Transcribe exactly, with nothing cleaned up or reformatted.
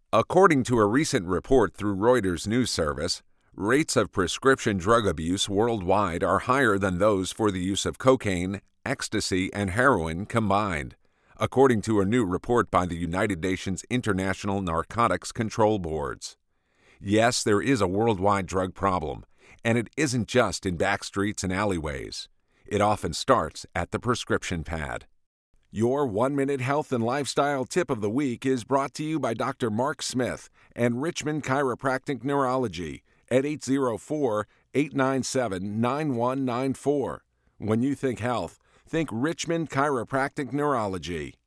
According to a recent report through Reuters News Service, rates of prescription drug abuse worldwide are higher than those for the use of cocaine, ecstasy, and heroin combined, according to a new report by the United Nations International Narcotics Control Boards. Yes, there is a worldwide drug problem, and it isn't just in backstreets and alleyways. It often starts at the prescription pad. Your one-minute health and lifestyle tip of the week is brought to you by Doctor Mark Smith and Richmond Chiropractic Neurology at eight oh four, eight nine seven, nine one nine four. When you think health, think Richmond Chiropractic Neurology.